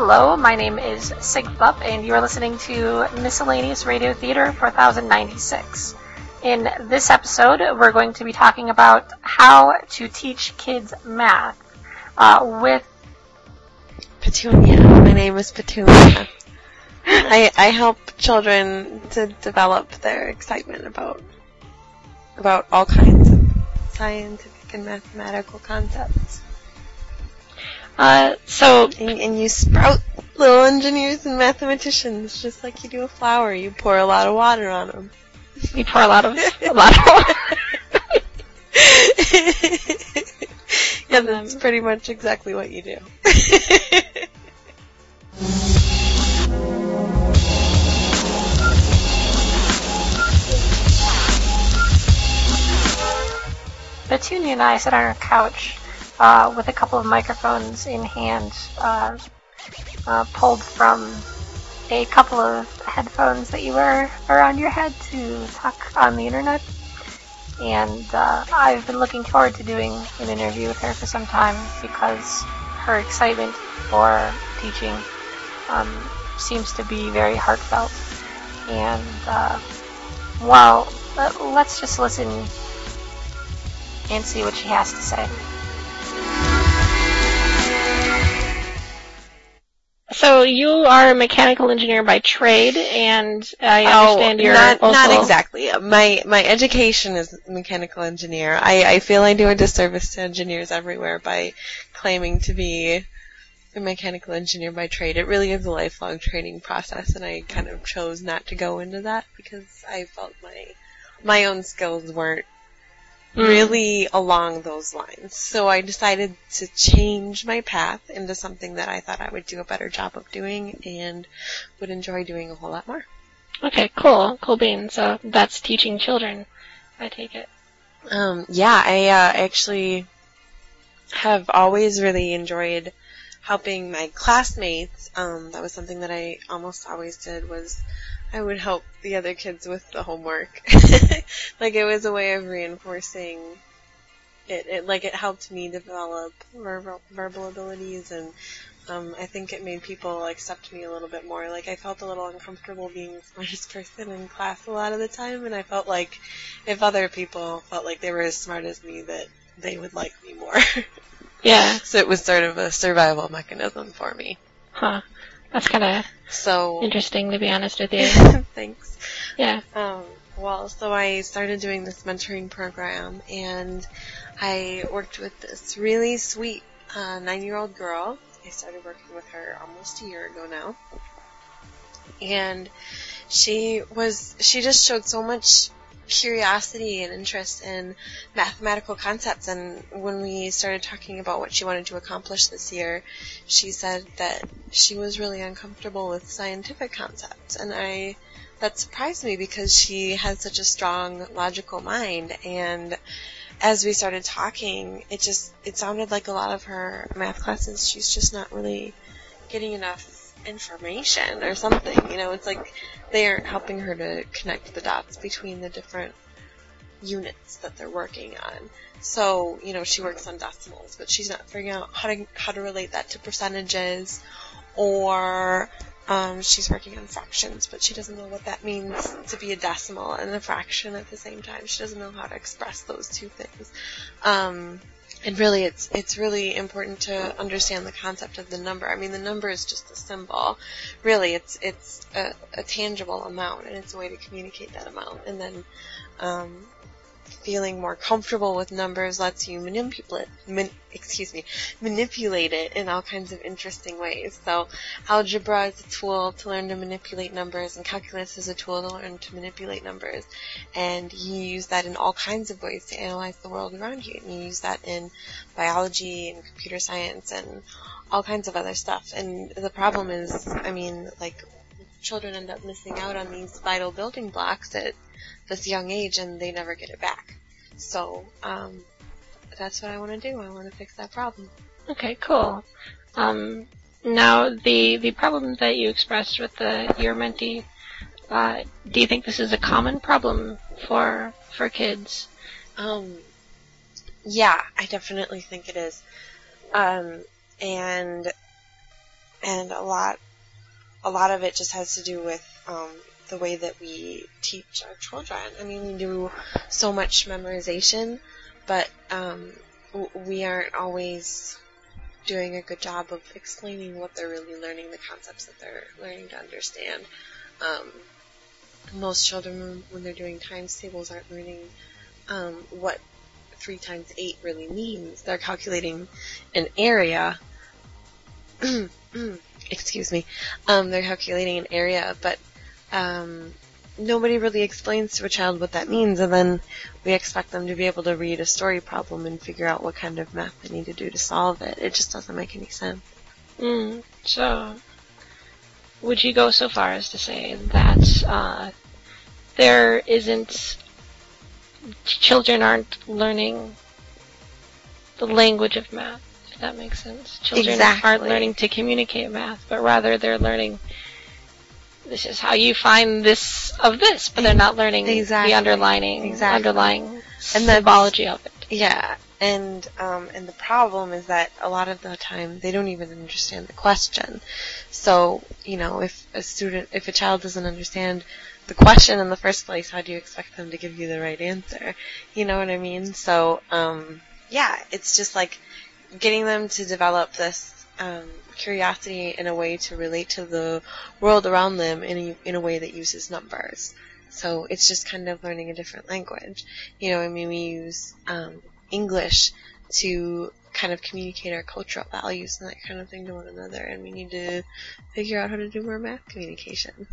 Hello, my name is Sigbup, and you are listening to Miscellaneous Radio Theater 4096. In this episode, we're going to be talking about how to teach kids math with Petunia. My name is Petunia. I help children to develop their excitement about all kinds of scientific and mathematical concepts. And you sprout little engineers and mathematicians just like you do a flower. You pour a lot of water on them. You pour a lot of water. Yeah, that's pretty much exactly what you do. Petunia and I sit on our couch with a couple of microphones in hand, pulled from a couple of headphones that you wear around your head to talk on the internet. And I've been looking forward to doing an interview with her for some time because her excitement for teaching seems to be very heartfelt. And, let's just listen and see what she has to say. So you are a mechanical engineer by trade, and I understand you're not exactly. My education is mechanical engineer. I feel I do a disservice to engineers everywhere by claiming to be a mechanical engineer by trade. It really is a lifelong training process, and I kind of chose not to go into that because I felt my own skills weren't really along those lines. So I decided to change my path into something that I thought I would do a better job of doing and would enjoy doing a whole lot more. Okay, cool. Cool beans. So that's teaching children, I take it. I actually have always really enjoyed helping my classmates. That was something that I almost always did was I would help the other kids with the homework. Like, it was a way of reinforcing it. It helped me develop verbal abilities, and I think it made people accept me a little bit more. Like, I felt a little uncomfortable being the smartest person in class a lot of the time, and I felt like if other people felt like they were as smart as me, that they would like me more. Yeah. So it was sort of a survival mechanism for me. Huh. That's kind of interesting, to be honest with you. Thanks. Yeah. So I started doing this mentoring program, and I worked with this really sweet 9-year-old girl. I started working with her almost a year ago now. And she just showed so much curiosity and interest in mathematical concepts, and when we started talking about what she wanted to accomplish this year, she said that she was really uncomfortable with scientific concepts, and that surprised me because she had such a strong logical mind. And as we started talking, it sounded like a lot of her math classes, she's just not really getting enough information or something. It's like they aren't helping her to connect the dots between the different units that they're working on. So, she works on decimals, but she's not figuring out how to relate that to percentages, or she's working on fractions, but she doesn't know what that means to be a decimal and a fraction at the same time. She doesn't know how to express those two things. And really, it's really important to understand the concept of the number. I mean, the number is just a symbol. Really, it's a tangible amount, and it's a way to communicate that amount. And then feeling more comfortable with numbers lets you manipulate it in all kinds of interesting ways. So algebra is a tool to learn to manipulate numbers, and calculus is a tool to learn to manipulate numbers. And you use that in all kinds of ways to analyze the world around you. And you use that in biology and computer science and all kinds of other stuff. And the problem is, children end up missing out on these vital building blocks at this young age, and they never get it back. So that's what I want to do. I want to fix that problem. Okay, cool. Now, the problem that you expressed with your mentee, do you think this is a common problem for kids? Yeah, I definitely think it is. And And a lot of it just has to do with the way that we teach our children. I mean, we do so much memorization, but we aren't always doing a good job of explaining what they're really learning, the concepts that they're learning to understand. Most children, when they're doing times tables, aren't learning what 3 times 8 really means. They're calculating an area. Excuse me. They're calculating an area, but nobody really explains to a child what that means, and then we expect them to be able to read a story problem and figure out what kind of math they need to do to solve it. It just doesn't make any sense. So, would you go so far as to say that there isn't... children aren't learning the language of math, if that makes sense? Children aren't learning to communicate math, but rather they're learning... this is how you find this of this, but they're not learning the underlying symbology of it. Yeah, and the problem is that a lot of the time they don't even understand the question. So, if a child doesn't understand the question in the first place, how do you expect them to give you the right answer? You know what I mean? So, it's just like getting them to develop this curiosity in a way to relate to the world around them in a way that uses numbers. So it's just kind of learning a different language. We use English to kind of communicate our cultural values and that kind of thing to one another, and we need to figure out how to do more math communication.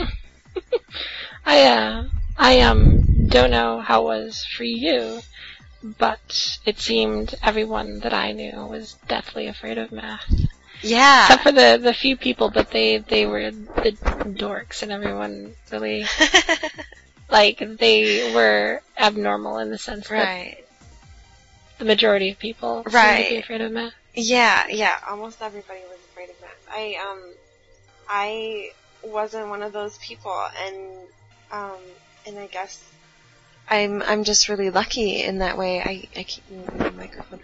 I don't know how it was for you, but it seemed everyone that I knew was deathly afraid of math. Yeah. Except for the few people, but they were the dorks, and everyone really, they were abnormal in the sense that the majority of people seemed to be afraid of math. Yeah, almost everybody was afraid of math. I wasn't one of those people, and I guess I'm just really lucky in that way. I keep moving the microphone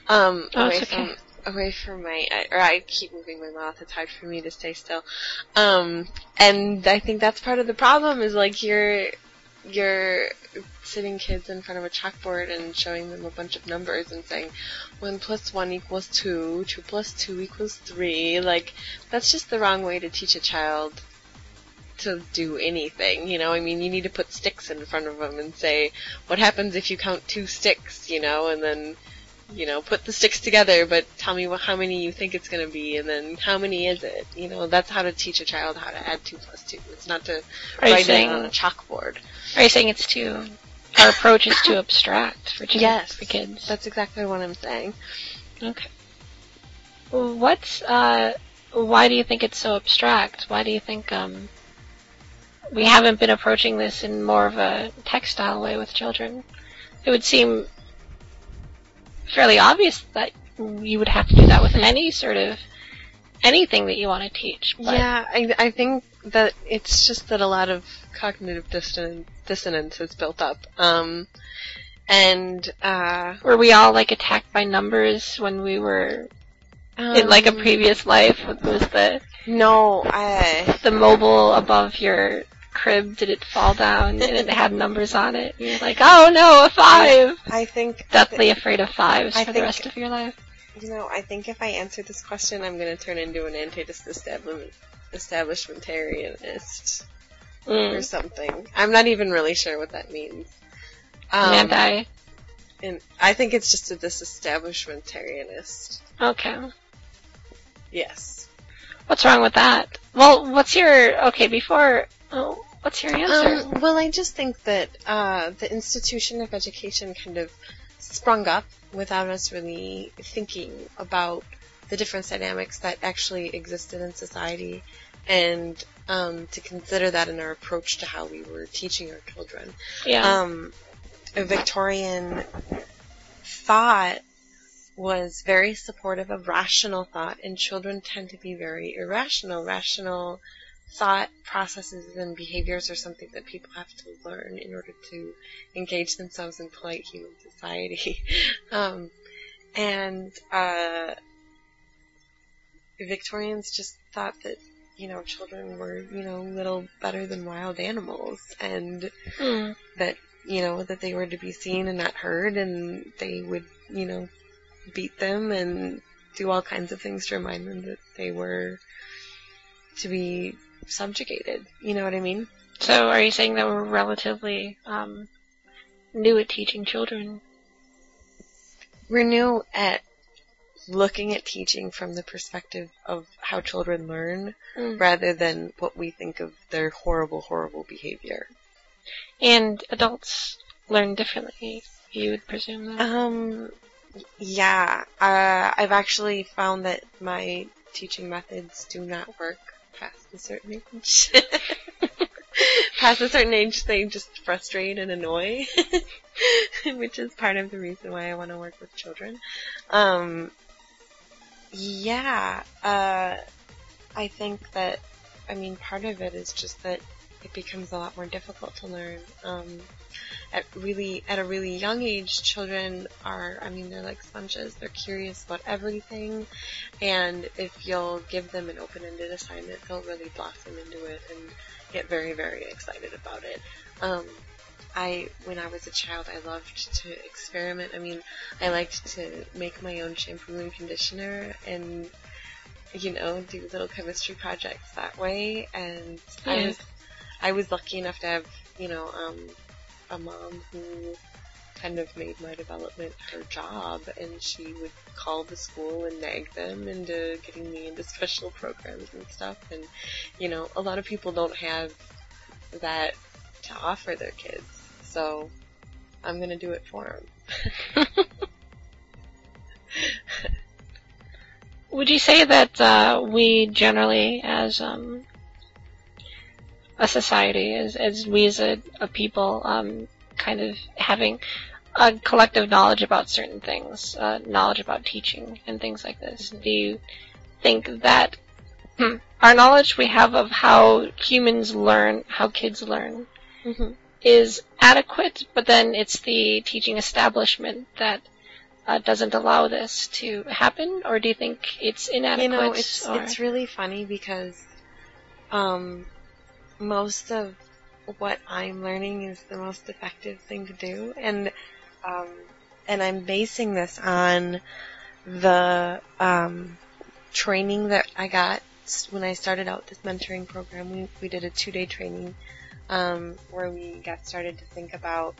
away from I keep moving my mouth. It's hard for me to stay still. And I think that's part of the problem is you're sitting kids in front of a chalkboard and showing them a bunch of numbers and saying 1 + 1 = 2, 2 + 2 = 3. That's just the wrong way to teach a child to do anything, you need to put sticks in front of them and say, what happens if you count 2 sticks, and then, put the sticks together, but tell me how many you think it's going to be, and then how many is it? That's how to teach a child how to add 2 + 2. It's not to write it on a chalkboard. Are you saying our approach is too abstract for kids? That's exactly what I'm saying. Okay. Why do you think it's so abstract? Why do you think, we haven't been approaching this in more of a textile way with children? It would seem fairly obvious that you would have to do that with any sort of anything that you want to teach. But yeah, I think that it's just that a lot of cognitive dissonance has built up. Were we all attacked by numbers when we were in a previous life? Was the mobile above your crib, did it fall down and it had numbers on it? You're like, oh no, a 5! I think... Deathly afraid of 5s for the rest of your life? I think if I answer this question, I'm going to turn into an establishmentarianist or something. I'm not even really sure what that means. And I think it's just a disestablishmentarianist. Okay. Yes. What's wrong with that? Well, what's your answer? Well, I just think that the institution of education kind of sprung up without us really thinking about the different dynamics that actually existed in society, and to consider that in our approach to how we were teaching our children. Yeah. A Victorian thought was very supportive of rational thought, and children tend to be very irrational. Rational thought processes and behaviors are something that people have to learn in order to engage themselves in polite human society. Victorians just thought that, children were, little better than wild animals, and that, that they were to be seen and not heard, and they would, beat them and do all kinds of things to remind them that they were to be subjugated. You know what I mean? So are you saying that we're relatively new at teaching children? We're new at looking at teaching from the perspective of how children learn rather than what we think of their horrible, horrible behavior. And adults learn differently, you would presume that? Yeah. I've actually found that my teaching methods do not work past a certain age. Past a certain age, they just frustrate and annoy, which is part of the reason why I want to work with children. I think that, part of it is just that it becomes a lot more difficult to learn. At a really young age, children are, they're like sponges. They're curious about everything, and if you'll give them an open-ended assignment, they'll really blossom into it and get very, very excited about it. When I was a child, I loved to experiment. I liked to make my own shampoo and conditioner and, do little chemistry projects that way. And I was lucky enough to have, a mom who kind of made my development her job, and she would call the school and nag them into getting me into special programs and stuff. And, a lot of people don't have that to offer their kids. So I'm going to do it for them. Would you say that we generally, as a society, as we as a people, kind of having a collective knowledge about certain things, knowledge about teaching and things like this, do you think that our knowledge we have of how humans learn, how kids learn, is adequate, but then it's the teaching establishment that doesn't allow this to happen? Or do you think it's inadequate? It's really funny because most of what I'm learning is the most effective thing to do, and I'm basing this on the training that I got when I started out this mentoring program. We did a 2-day training where we got started to think about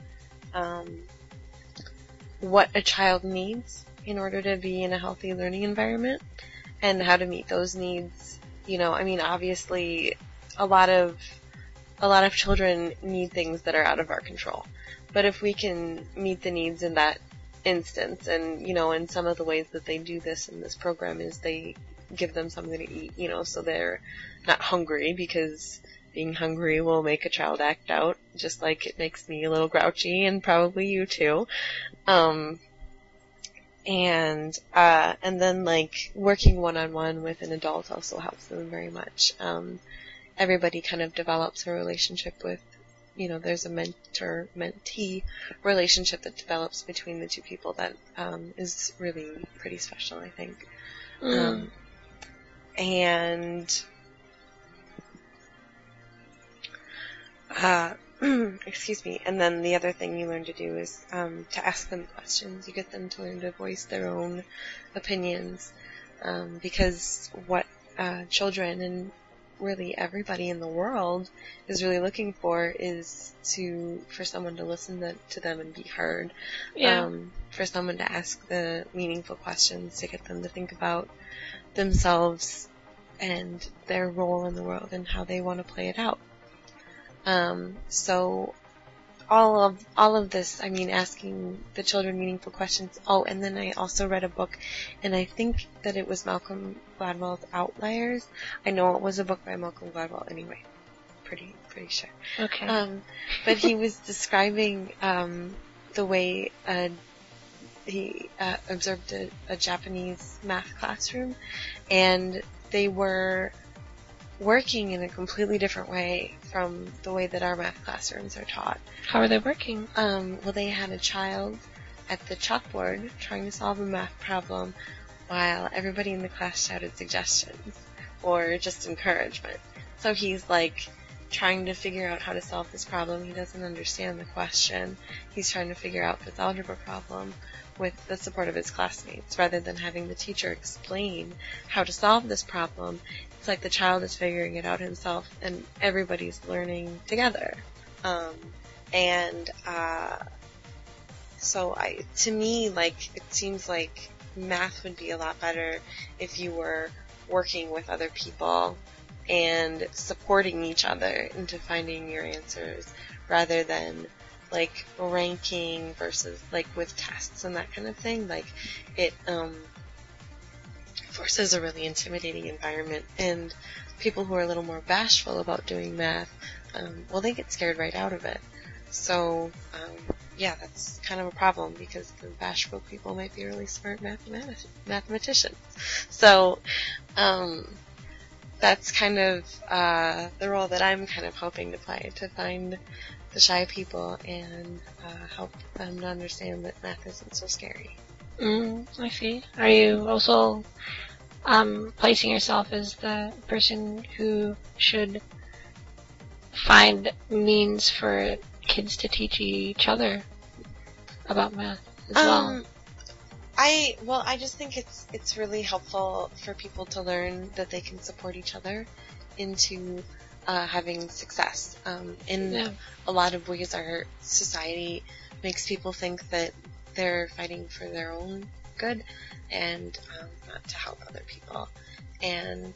what a child needs in order to be in a healthy learning environment and how to meet those needs. Obviously a lot of children need things that are out of our control. But if we can meet the needs in that instance, and, and some of the ways that they do this in this program is they give them something to eat, so they're not hungry, because being hungry will make a child act out, just like it makes me a little grouchy, and probably you too. And then, like, working one-on-one with an adult also helps them very much. Everybody kind of develops a relationship with, there's a mentor-mentee relationship that develops between the two people that is really pretty special, I think. Excuse me. And then the other thing you learn to do is to ask them questions. You get them to learn to voice their own opinions, because what children and really everybody in the world is really looking for is for someone to listen to them and be heard. For someone to ask the meaningful questions, to get them to think about themselves and their role in the world and how they want to play it out. So all of this, asking the children meaningful questions. Oh, and then I also read a book, and I think that it was Malcolm Gladwell's Outliers. I know it was a book by Malcolm Gladwell anyway. Pretty sure. Okay. But he was describing the way he observed a Japanese math classroom, and they were working in a completely different way from the way that our math classrooms are taught. How are they working? Well, they had a child at the chalkboard trying to solve a math problem while everybody in the class shouted suggestions or just encouragement. So he's like trying to figure out how to solve this problem. He doesn't understand the question. He's trying to figure out this algebra problem with the support of his classmates rather than having the teacher explain how to solve this problem. It's like the child is figuring it out himself and everybody's learning together. So to me, like, it seems like math would be a lot better if you were working with other people and supporting each other into finding your answers rather than like ranking versus like with tests and that kind of thing. Like it forces a really intimidating environment, and people who are a little more bashful about doing math, well, they get scared right out of it. So yeah, that's kind of a problem because the bashful people might be really smart mathematicians. So that's kind of the role that I'm kind of hoping to play, to find the shy people and help them to understand that math isn't so scary. I see. Are you also placing yourself as the person who should find means for kids to teach each other about math as well? I just think it's really helpful for people to learn that they can support each other into having success. In a lot of ways, our society makes people think that they're fighting for their own good and not to help other people. And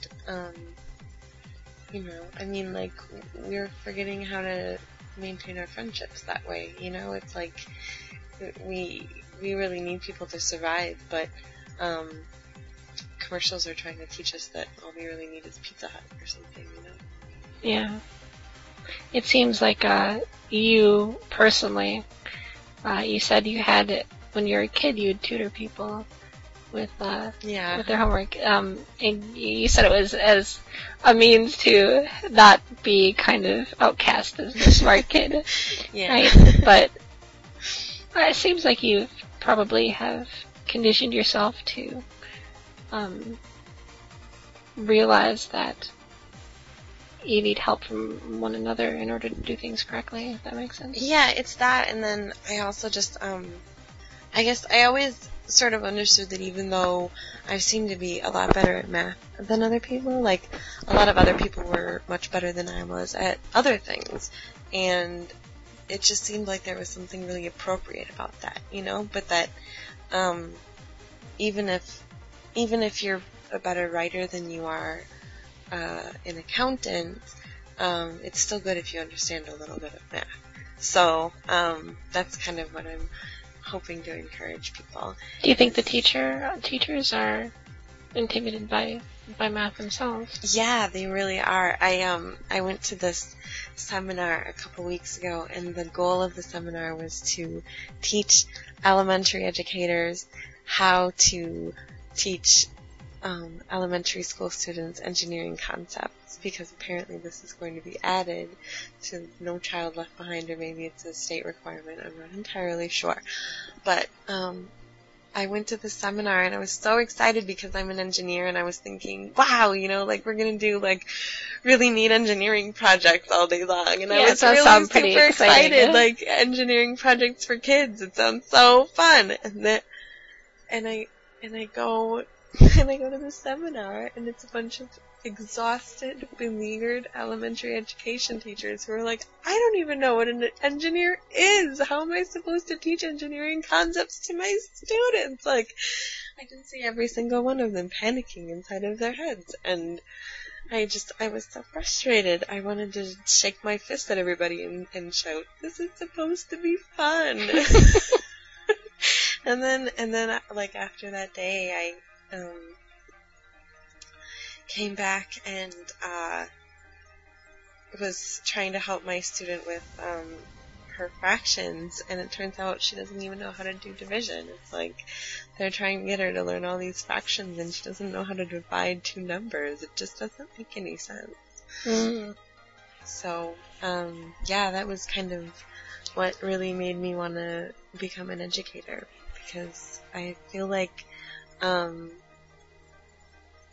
I mean, like, we're forgetting how to maintain our friendships that way. It's like we really need people to survive, but commercials are trying to teach us that all we really need is Pizza Hut or something, Yeah. It seems like you personally, you said you had, when you were a kid, you would tutor people with their homework. And you said it was as a means to not be kind of outcast as the smart kid. Yeah. Right? But it seems like you probably have conditioned yourself to realize that you need help from one another in order to do things correctly, if that makes sense. Yeah, it's that, and then I also just, I guess I always sort of understood that even though I seemed to be a lot better at math than other people, like, a lot of other people were much better than I was at other things, and it just seemed like there was something really appropriate about that, but that, even if you're a better writer than you are an accountant, it's still good if you understand a little bit of math. So that's kind of what I'm hoping to encourage people. Do you think the teachers are intimidated by math themselves? Yeah, they really are. I went to this seminar a couple weeks ago, and the goal of the seminar was to teach elementary educators how to teach elementary school students engineering concepts, because apparently this is going to be added to No Child Left Behind, or maybe it's a state requirement, I'm not entirely sure. But I went to the seminar and I was so excited because I'm an engineer, and I was thinking, wow, like, we're going to do like really neat engineering projects all day long, and I was really super excited, like engineering projects for kids. It sounds so fun. And I go to the seminar, and it's a bunch of exhausted, beleaguered elementary education teachers who are like, I don't even know what an engineer is. How am I supposed to teach engineering concepts to my students? Like, I can see every single one of them panicking inside of their heads, and I was so frustrated. I wanted to shake my fist at everybody and shout, this is supposed to be fun. And then, like, after that day, I came back and was trying to help my student with her fractions, and it turns out she doesn't even know how to do division. It's like they're trying to get her to learn all these fractions, and she doesn't know how to divide two numbers. It just doesn't make any sense. So, yeah, that was kind of what really made me want to become an educator, because I feel like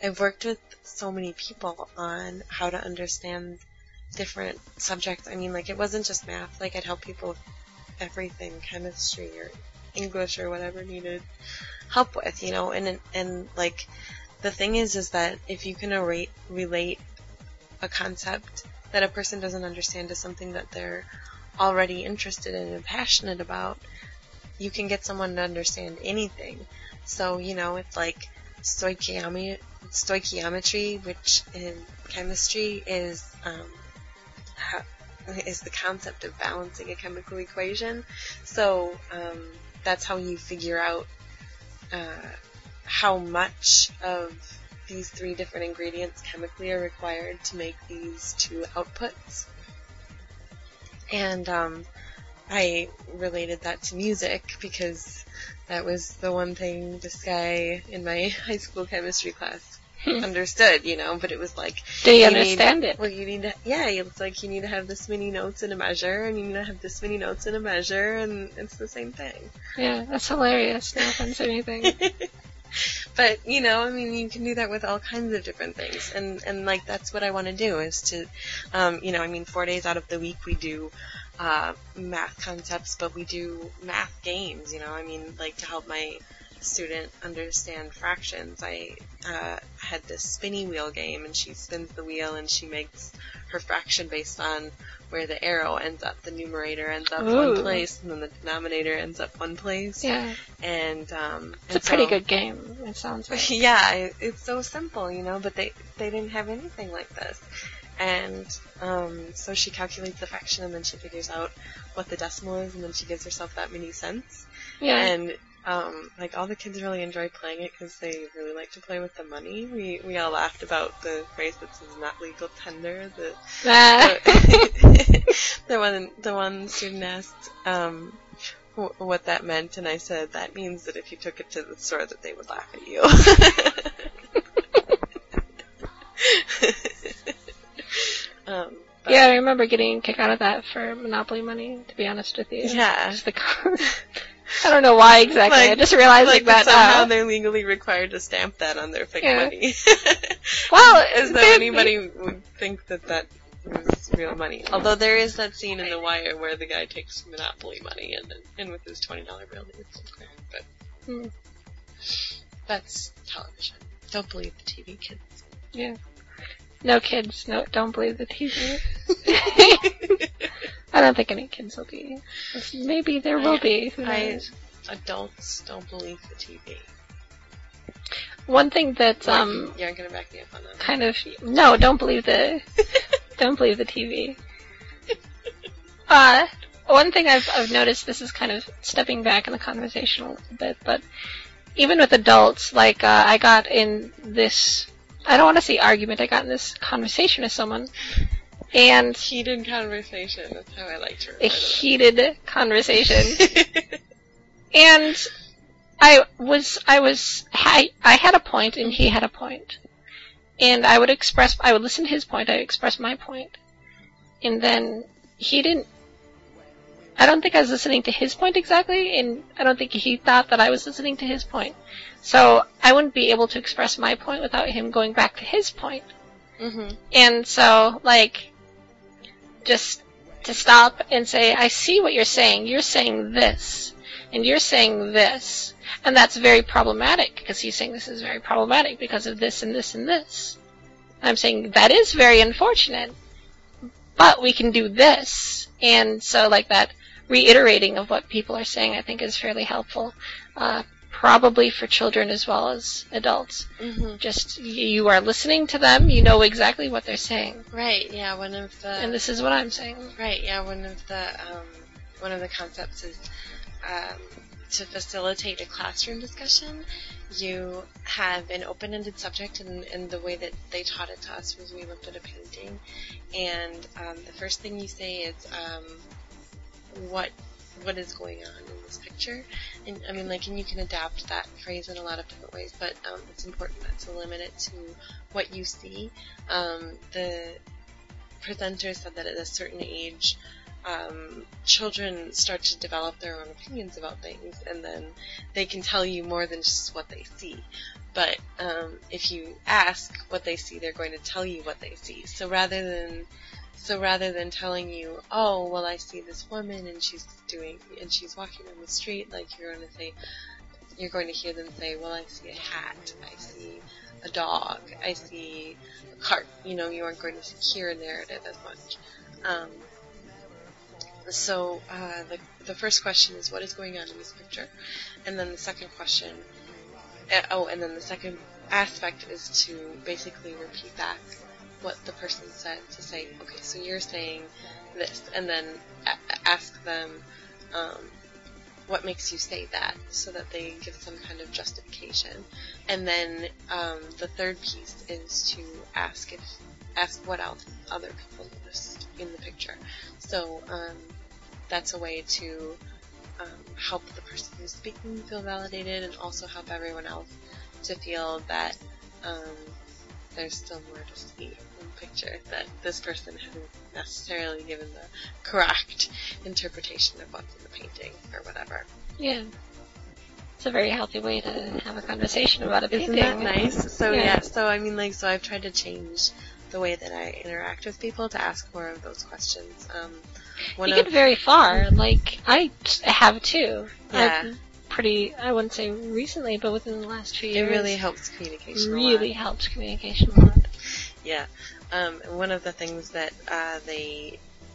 I've worked with so many people on how to understand different subjects. I mean, like, it wasn't just math. Like, I'd help people with everything, chemistry or English or whatever needed help with, you know. And like, the thing is that if you can relate a concept that a person doesn't understand to something that they're already interested in and passionate about, you can get someone to understand anything. So, you know, it's like stoichiometry, which in chemistry is the concept of balancing a chemical equation. So that's how you figure out how much of these 3 different ingredients chemically are required to make these 2 outputs. And I related that to music because that was the one thing this guy in my high school chemistry class understood, you know, but it was like... Do you understand it? Well, you need to... Yeah, it's like you need to have this many notes in a measure, and you need to have this many notes in a measure, and it's the same thing. Yeah, that's hilarious. No offense or anything. But, you know, I mean, you can do that with all kinds of different things. And like, that's what I want to do is to, you know, I mean, 4 days out of the week we do math concepts, but we do math games, you know. I mean, like, to help my student understand fractions, I had this spinny wheel game, and she spins the wheel and she makes her fraction based on where the arrow ends up. The numerator ends up one place, and then the denominator ends up one place. Yeah. And it's a pretty good game, it sounds like. Yeah, it's so simple, you know, but they didn't have anything like this. And so she calculates the fraction, and then she figures out what the decimal is, and then she gives herself that many cents. Yeah. And like, all the kids really enjoy playing it because they really like to play with the money. We all laughed about the phrase that says "not legal tender." The one student asked what that meant, and I said that means that if you took it to the store, that they would laugh at you. Yeah, I remember getting a kick out of that for Monopoly money, to be honest with you. Yeah. Just I don't know why exactly. I just realized that somehow they're legally required to stamp that on their fake money. Well, as though anybody would think that was real money. Although there is that scene in The Wire where the guy takes Monopoly money and with his $20 bill he gets some crack. But that's television. Don't believe the TV, kids. Yeah. No kids. No, don't believe the TV. I don't think any kids will be. Maybe there will be. Who knows? Adults don't believe the TV. One thing that you aren't gonna back me up on that. Kind of. No, don't believe the. Don't believe the TV. One thing I've noticed. This is kind of stepping back in the conversation a little bit, but even with adults, like I got in this. I don't want to say argument. I got in this conversation with someone. And heated conversation. That's how I like to remember a heated conversation. And I had a point and he had a point. And I would listen to his point, I would express my point. And then I don't think I was listening to his point exactly, and I don't think he thought that I was listening to his point. So I wouldn't be able to express my point without him going back to his point. Mm-hmm. And so, like, just to stop and say, I see what you're saying. You're saying this, and you're saying this. And that's very problematic, because he's saying this is very problematic because of this and this and this. I'm saying that is very unfortunate, but we can do this. And so, like, that reiterating of what people are saying, I think, is fairly helpful. Probably for children as well as adults. Mm-hmm. Just, you are listening to them, you know exactly what they're saying. Right, yeah, and this is what I'm saying. Right, yeah, one of the concepts is, to facilitate a classroom discussion, you have an open-ended subject, and the way that they taught it to us was we looked at a painting, and the first thing you say is, what is going on in this picture. And I mean, like, and you can adapt that phrase in a lot of different ways, but it's important not to limit it to what you see. The presenter said that at a certain age, children start to develop their own opinions about things, and then they can tell you more than just what they see. But if you ask what they see, they're going to tell you what they see. So rather than telling you, oh, well, I see this woman and she's walking down the street, like you're going to hear them say, well, I see a hat, I see a dog, I see a cart. You aren't going to hear a narrative as much. So the first question is, what is going on in this picture? And then the second question, and then the second aspect is to basically repeat back what the person said, to say, okay, so you're saying this, and then ask them what makes you say that, so that they give some kind of justification. And then the third piece is to ask what else other people noticed in the picture. So that's a way to help the person who's speaking feel validated, and also help everyone else to feel that there's still more to see in the picture, that this person hasn't necessarily given the correct interpretation of what's in the painting or whatever. Yeah. It's a very healthy way to have a conversation about a painting. Isn't that nice? So so I've tried to change the way that I interact with people to ask more of those questions. You get very far. Like, I have too. Yeah. I wouldn't say recently, but within the last 2 years. It really helps communication helps communication a lot. Yeah. One of the things that they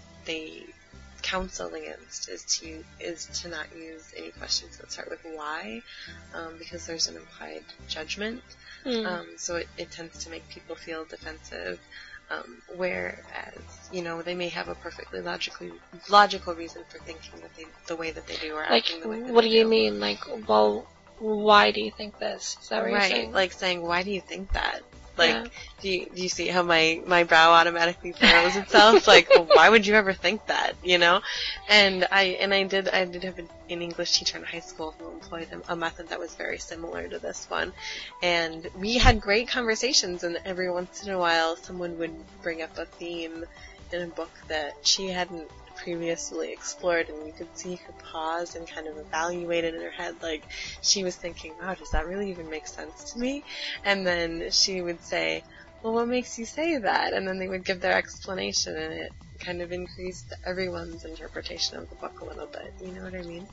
counsel against is to not use any questions that start with why, because there's an implied judgment. So it tends to make people feel defensive. Whereas, they may have a perfectly logical reason for thinking the way that they do, or acting the way that they do. What do you mean? Like, well, why do you think this? Is that what you're saying? Like saying, why do you think that? Like, do you see how my brow automatically furrows itself? Like, well, why would you ever think that? And I did have an English teacher in high school who employed a method that was very similar to this one, and we had great conversations. And every once in a while, someone would bring up a theme in a book that she hadn't previously explored, and you could see her pause and kind of evaluate it in her head, like she was thinking, wow, does that really even make sense to me? And then she would say, well, what makes you say that? And then they would give their explanation, and it kind of increased everyone's interpretation of the book a little bit. You know what I mean?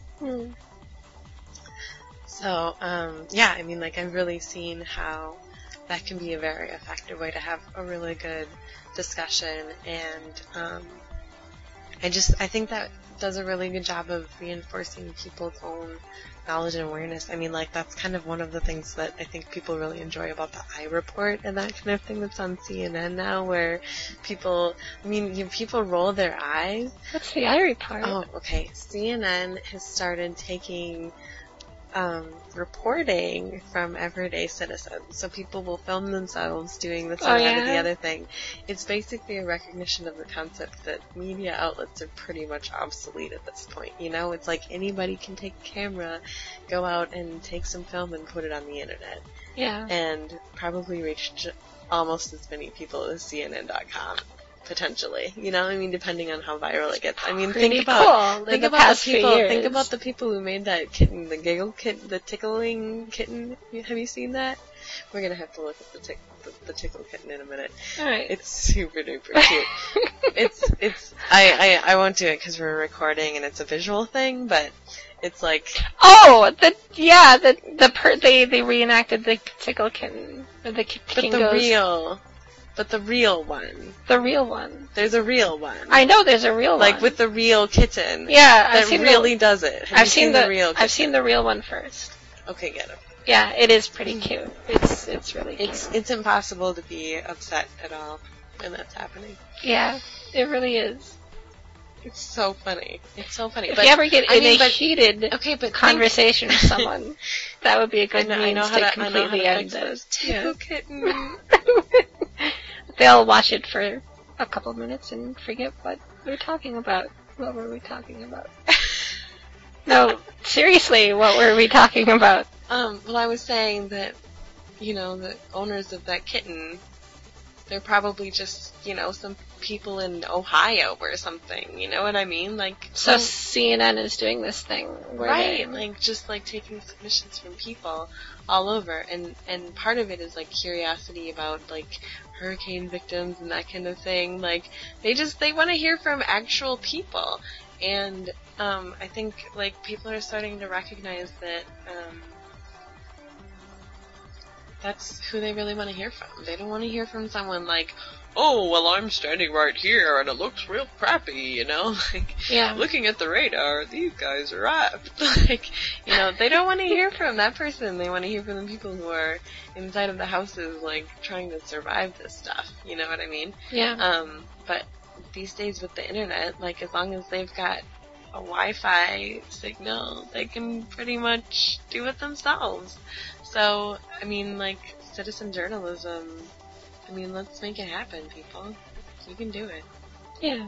So, I've really seen how that can be a very effective way to have a really good discussion, and I think that does a really good job of reinforcing people's own knowledge and awareness. That's kind of one of the things that I think people really enjoy about the iReport and that kind of thing that's on CNN now, where people roll their eyes. What's the iReport? Oh, okay. CNN has started taking reporting from everyday citizens. So people will film themselves doing this or that or the other thing. It's basically a recognition of the concept that media outlets are pretty much obsolete at this point. It's like anybody can take a camera, go out and take some film and put it on the internet. Yeah. And probably reach almost as many people as CNN.com. Potentially, depending on how viral it gets. Think about the people who made that kitten, the giggle kitten, the tickling kitten. Have you seen that? We're gonna have to look at the tickle kitten in a minute. All right. It's super duper cute. I won't do it because we're recording and it's a visual thing, but it's like. Oh, they reenacted the tickle kitten, or the kitten. But the real one. The real one. There's a real one. I know there's a real one. Like with the real kitten. Yeah, I've seen does it. Have you seen the real kitten? I've seen the real one first. Okay, get him. Yeah, it is pretty cute. It's really cute. It's impossible to be upset at all when that's happening. Yeah, it really is. It's so funny. If you ever get in a heated conversation with someone, that would be a good means to completely end this. Tickle kitten. They'll watch it for a couple of minutes and forget what we're talking about. What were we talking about? No, seriously, what were we talking about? Well, I was saying that, the owners of that kitten they're probably just, some people in Ohio or something. You know what I mean? Like, So CNN is doing this thing where right, just taking submissions from people all over, and part of it is curiosity about hurricane victims and that kind of thing. They want to hear from actual people, and I think people are starting to recognize that that's who they really want to hear from. They don't want to hear from someone oh, well, I'm standing right here and it looks real crappy, Yeah. Looking at the radar, these guys are up. They don't want to hear from that person. They want to hear from the people who are inside of the houses, trying to survive this stuff. You know what I mean? Yeah. But these days with the internet, as long as they've got a Wi-Fi signal, they can pretty much do it themselves. So, citizen journalism, let's make it happen, people. You can do it. Yeah.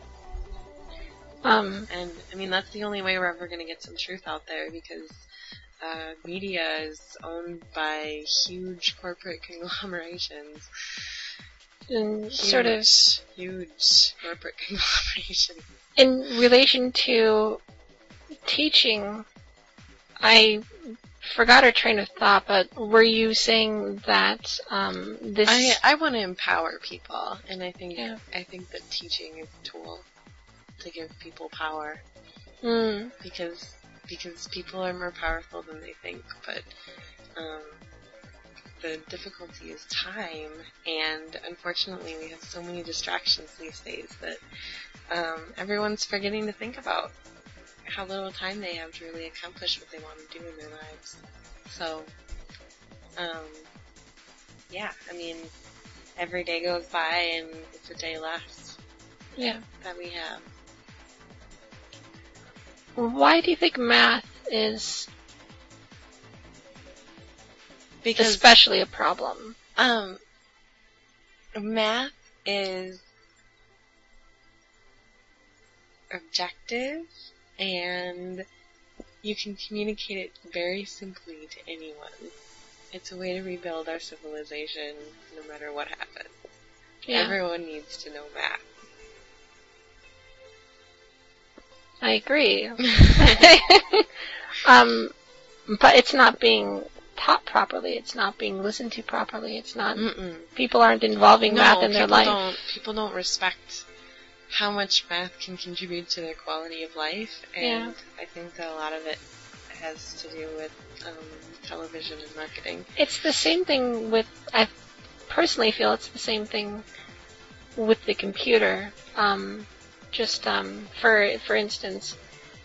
And, that's the only way we're ever going to get some truth out there, because media is owned by huge corporate conglomerations. And huge corporate conglomerations. In relation to teaching, I forgot our train of thought, but were you saying that this... I want to empower people, and I think that teaching is a tool to give people power. Because people are more powerful than they think, but the difficulty is time, and unfortunately we have so many distractions these days that everyone's forgetting to think about how little time they have to really accomplish what they want to do in their lives. So, every day goes by and it's a day less. Yeah. That we have. Why do you think math is especially a problem? Math is objective, and you can communicate it very simply to anyone. It's a way to rebuild our civilization no matter what happens. Yeah. Everyone needs to know math. I agree. But it's not being taught properly. It's not being listened to properly. It's not... People aren't involving math in their life. People don't respect how much math can contribute to their quality of life, and I think that a lot of it has to do with television and marketing. It's the same thing with... I personally feel it's the same thing with the computer. For instance,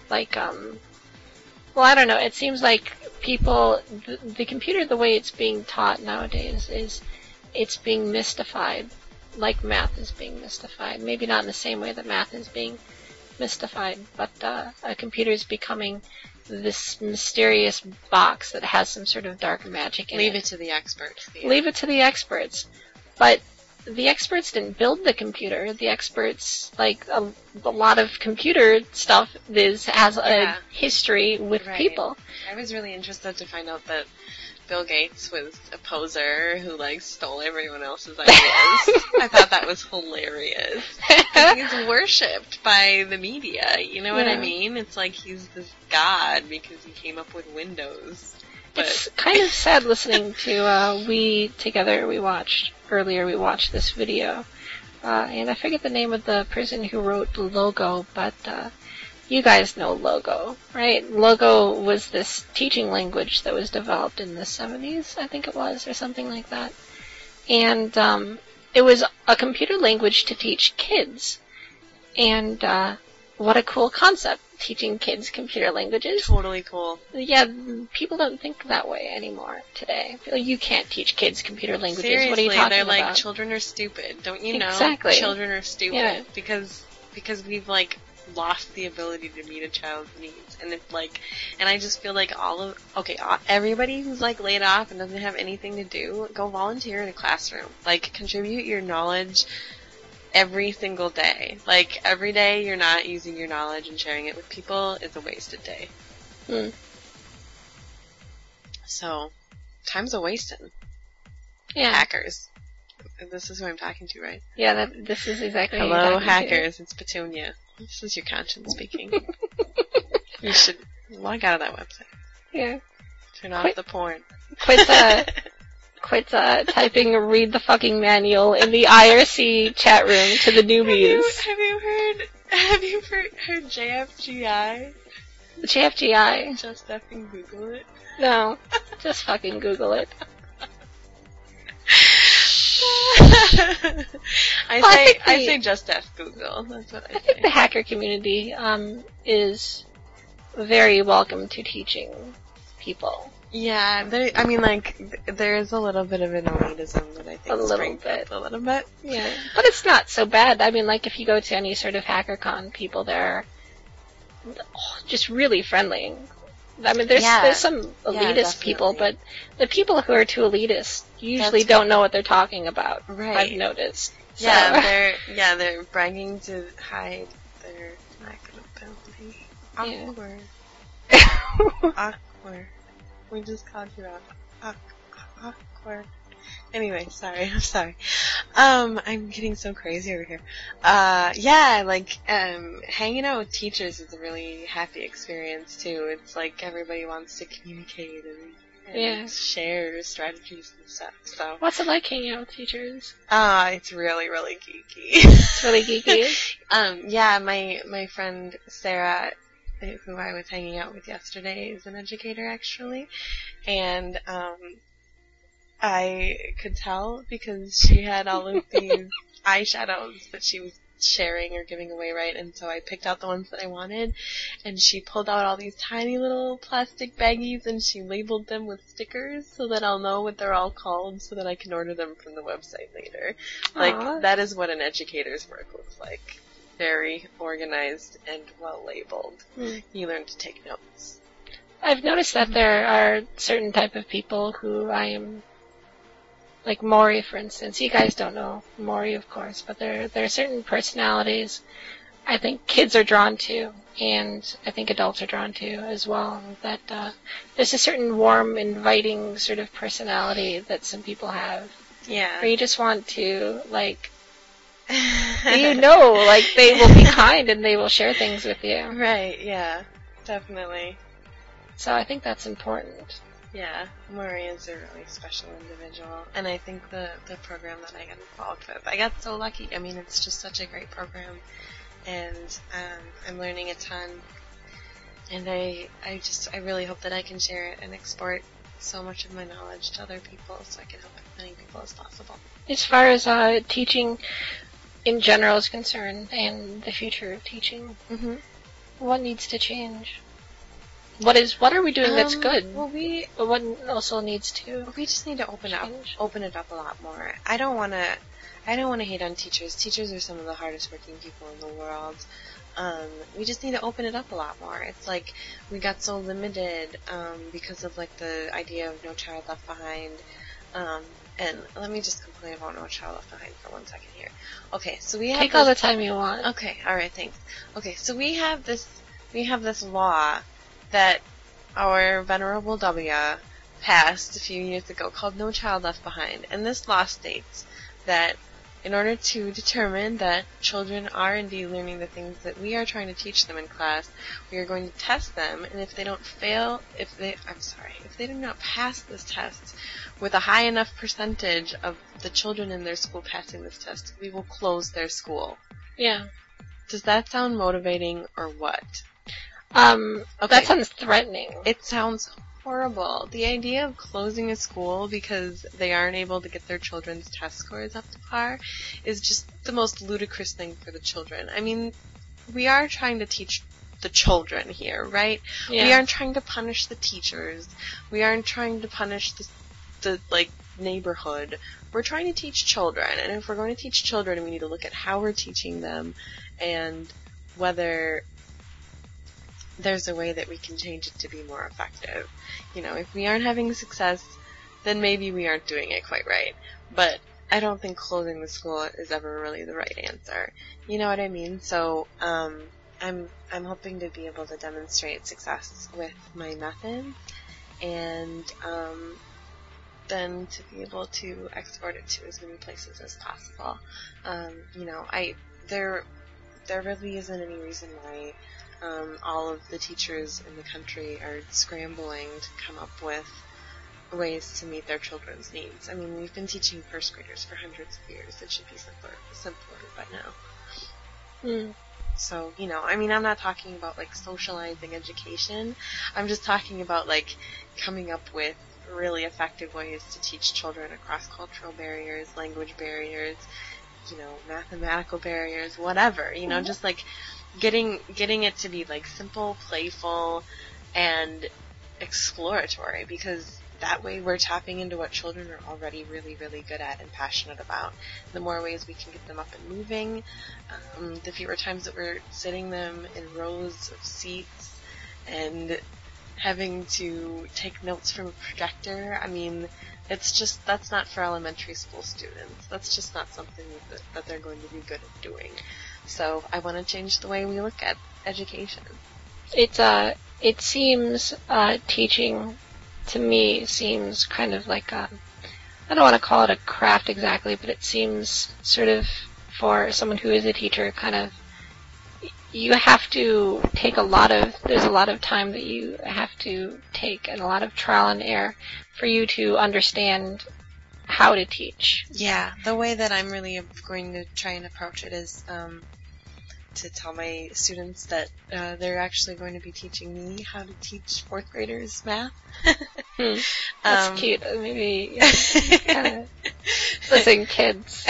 well, I don't know, it seems like people, the computer, the way it's being taught nowadays is it's being mystified, like math is being mystified. Maybe not in the same way that math is being mystified, but a computer is becoming this mysterious box that has some sort of dark magic in it. Leave it to the experts. Leave it to the experts. But the experts didn't build the computer. The experts, a lot of computer stuff has a history with people. I was really interested to find out that Bill Gates was a poser who, stole everyone else's ideas. I thought that was hilarious. He's worshipped by the media, you know what I mean? It's like he's this god because he came up with Windows. But it's kind of sad listening to, we watched this video, and I forget the name of the person who wrote Logo, but you guys know Logo, right? Logo was this teaching language that was developed in the 70s, I think it was, or something like that. And it was a computer language to teach kids. And what a cool concept, teaching kids computer languages. Totally cool. Yeah, people don't think that way anymore today. I feel like you can't teach kids computer languages. Seriously, what are you talking they're about? like, children are stupid. Don't you know? Exactly. Children are stupid. Yeah. Because we've, lost the ability to meet a child's needs. And it's and I just feel like everybody who's laid off and doesn't have anything to do, go volunteer in a classroom. Contribute your knowledge every single day. Every day you're not using your knowledge and sharing it with people is a wasted day. So, time's a wasting. Yeah. Hackers. This is who I'm talking to, right? Yeah, this is exactly who you're Hello, talking to. hackers. It's Petunia. This is your conscience speaking. You should log out of that website. Yeah. Turn off the porn. Quit typing read the fucking manual in the IRC chat room to the newbies. Have you heard JFGI? JFGI? Just effing Google it. No. Just fucking Google it. I say just F Google. That's what I say. I think the hacker community is very welcome to teaching people. Yeah, there is a little bit of an elitism that I think springs up a little bit. Yeah, but it's not so bad. I mean, like, if you go to any sort of HackerCon, people there are just really friendly. I mean, there's some elitist people, but the people who are too elitist usually don't know what they're talking about. Right. I've noticed. So. They're bragging to hide their lack of ability. Awkward. Awkward. We just called you out. Awkward. Anyway, I'm sorry. I'm getting so crazy over here. Hanging out with teachers is a really happy experience too. It's like everybody wants to communicate and share strategies and stuff. So. What's it like hanging out with teachers? It's really, really geeky. It's really geeky? My friend Sarah, who I was hanging out with yesterday, is an educator actually, and I could tell because she had all of these eyeshadows that she was sharing or giving away, right? And so I picked out the ones that I wanted, and she pulled out all these tiny little plastic baggies and she labeled them with stickers so that I'll know what they're all called so that I can order them from the website later. Like, that is what an educator's work looks like. Very organized and well labeled. You learn to take notes. I've noticed that there are certain type of people who I am, like Maury, for instance. You guys don't know Maury, of course, but there are certain personalities I think kids are drawn to, and I think adults are drawn to as well. That there's a certain warm, inviting sort of personality that some people have. Yeah. Where you just want to, like, they will be kind and they will share things with you. Right, yeah. Definitely. So I think that's important. Yeah, Maury is a really special individual, and I think the program that I got involved with, I got so lucky. I mean, it's just such a great program, and I'm learning a ton, and I really hope that I can share it and export so much of my knowledge to other people so I can help as many people as possible. As far as teaching in general is concerned, and the future of teaching, what needs to change? What are we doing that's good? Well, but what also needs to? We just need to open it up a lot more. I don't want to hate on teachers. Teachers are some of the hardest working people in the world. We just need to open it up a lot more. It's like we got so limited because of like the idea of No Child Left Behind. And let me just complain about No Child Left Behind for 1 second here. Okay, so we have take all the time you want. Okay, all right, thanks. Okay, so we have this law that our Venerable W passed a few years ago called No Child Left Behind. And this law states that in order to determine that children are indeed learning the things that we are trying to teach them in class, we are going to test them, and if they do not pass this test with a high enough percentage of the children in their school passing this test, we will close their school. Yeah. Does that sound motivating or what? Okay. That sounds threatening. It sounds horrible. The idea of closing a school because they aren't able to get their children's test scores up to par is just the most ludicrous thing for the children. I mean, we are trying to teach the children here, right? Yeah. We aren't trying to punish the teachers. We aren't trying to punish the neighborhood. We're trying to teach children, and if we're going to teach children, we need to look at how we're teaching them and whether there's a way that we can change it to be more effective. You know, if we aren't having success, then maybe we aren't doing it quite right. But I don't think closing the school is ever really the right answer. You know what I mean? So, I'm hoping to be able to demonstrate success with my method, and then to be able to export it to as many places as possible. There really isn't any reason why all of the teachers in the country are scrambling to come up with ways to meet their children's needs. I mean, we've been teaching first graders for hundreds of years. It should be simpler by now. So, I'm not talking about, like, socializing education. I'm just talking about, like, coming up with really effective ways to teach children across cultural barriers, language barriers, mathematical barriers, whatever. Just, like, getting it to be, like, simple, playful, and exploratory, because that way we're tapping into what children are already really, really good at and passionate about. The more ways we can get them up and moving, the fewer times that we're sitting them in rows of seats and having to take notes from a projector. I mean, that's not for elementary school students. That's just not something that they're going to be good at doing. So I want to change the way we look at education. It seems teaching to me seems kind of like I don't want to call it a craft exactly, but it seems sort of for someone who is a teacher, kind of you have to take there's a lot of time that you have to take and a lot of trial and error for you to understand how to teach. Yeah, the way that I'm really going to try and approach it is to tell my students that they're actually going to be teaching me how to teach fourth graders math. That's cute. Maybe listen, kids.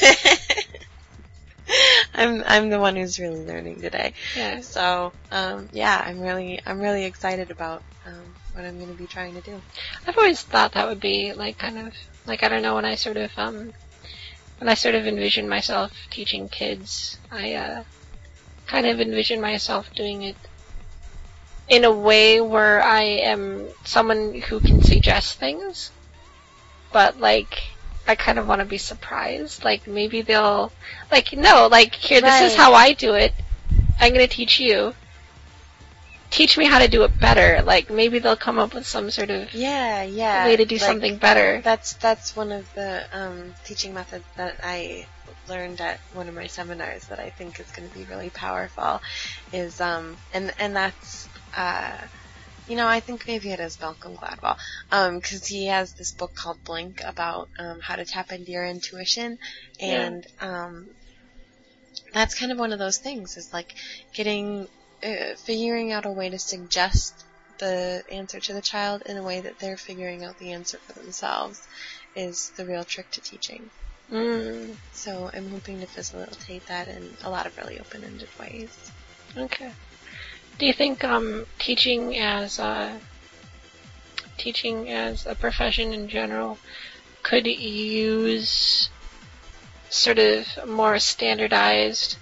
I'm the one who's really learning today. Yeah. So I'm really excited about what I'm going to be trying to do. I've always thought that would be like kind of like, I don't know, when I sort of envision myself teaching kids, I kind of envision myself doing it in a way where I am someone who can suggest things, but like I kind of want to be surprised. Like maybe they'll here, this is how I do it. I'm going to teach you. Teach me how to do it better. Like maybe they'll come up with some sort of way to do something better. That's one of the teaching methods that I learned at one of my seminars that I think is going to be really powerful. Is and that's I think maybe it is Malcolm Gladwell, because he has this book called Blink about how to tap into your intuition, and that's kind of one of those things. Is like figuring out a way to suggest the answer to the child in a way that they're figuring out the answer for themselves is the real trick to teaching. So I'm hoping to facilitate that in a lot of really open-ended ways. Okay. Do you think teaching as a profession in general could use sort of a more standardized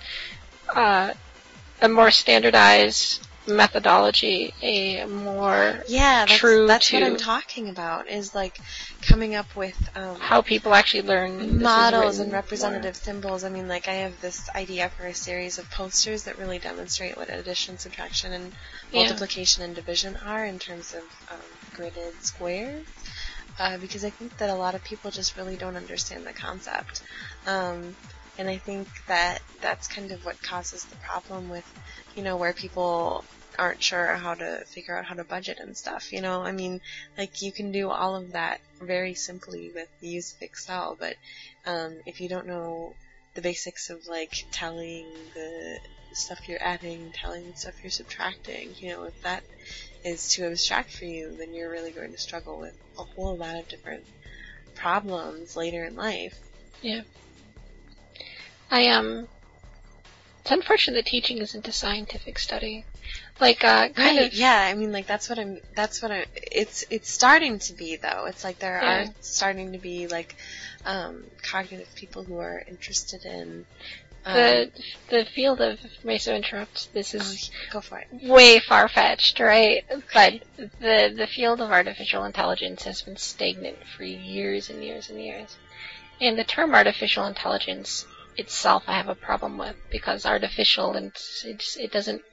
methodology, a more true that's what I'm talking about, is like coming up with how people actually learn models and representative symbols. I mean, like I have this idea for a series of posters that really demonstrate what addition, subtraction, and multiplication and division are in terms of gridded squares, because I think that a lot of people just really don't understand the concept. And I think that that's kind of what causes the problem with, where people aren't sure how to figure out how to budget and stuff, I mean, like, you can do all of that very simply with the use of Excel, but if you don't know the basics of, like, telling the stuff you're adding, telling the stuff you're subtracting, if that is too abstract for you, then you're really going to struggle with a whole lot of different problems later in life. Yeah. It's unfortunate that teaching isn't a scientific study. Like, kind of. Yeah, I mean, like, it's starting to be, though. It's like there are starting to be, like, cognitive people who are interested in, the field of, may so interrupt, this is go for it. Way far-fetched, right? But the field of artificial intelligence has been stagnant for years and years and years. And the term artificial intelligence itself I have a problem with, because artificial, and it doesn't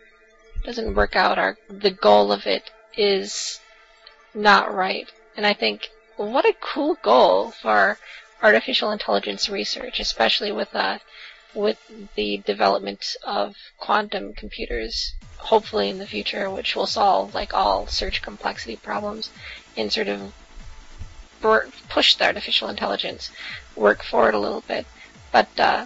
work out. The goal of it is not right. And I think what a cool goal for artificial intelligence research, especially with the development of quantum computers, hopefully in the future, which will solve like all search complexity problems and sort of push the artificial intelligence work forward a little bit. But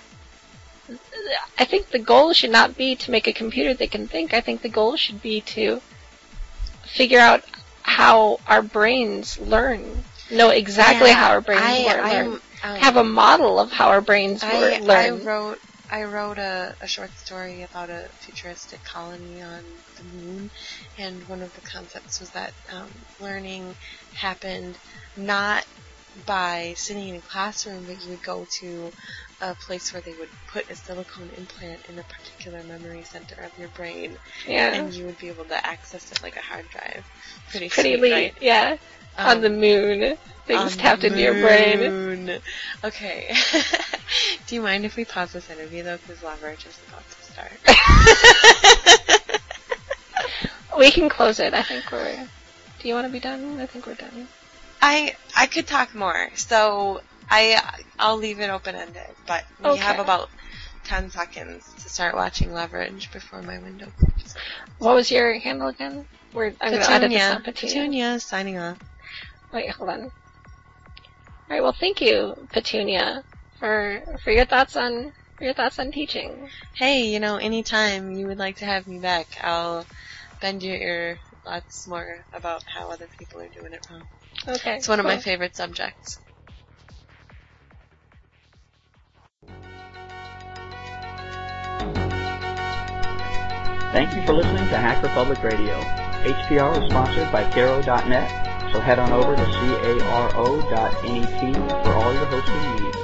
I think the goal should not be to make a computer that can think. I think the goal should be to figure out how our brains learn, know exactly how our brains learn. Have a model of how our brains learn. I wrote a short story about a futuristic colony on the moon, and one of the concepts was that learning happened not by sitting in a classroom, but you would go to a place where they would put a silicone implant in a particular memory center of your brain, and you would be able to access it like a hard drive. Pretty sweet, right? Yeah. On the moon. Things tapped into your brain. Okay. Do you mind if we pause this interview, though, because Leverage is about to start? We can close it. I think we're... Do you want to be done? I think we're done. I could talk more, so I'll leave it open-ended, but we have about 10 seconds to start watching Leverage before my window closes. What was your handle again? I'm going to edit this up. Petunia, signing off. Wait, hold on. All right, well, thank you, Petunia, for your thoughts on teaching. Hey, anytime you would like to have me back, I'll bend your ear lots more about how other people are doing it wrong. Okay. It's one of my favorite subjects. Thank you for listening to Hacker Public Radio. HPR is sponsored by Caro.net, so head on over to caro.net for all your hosting needs.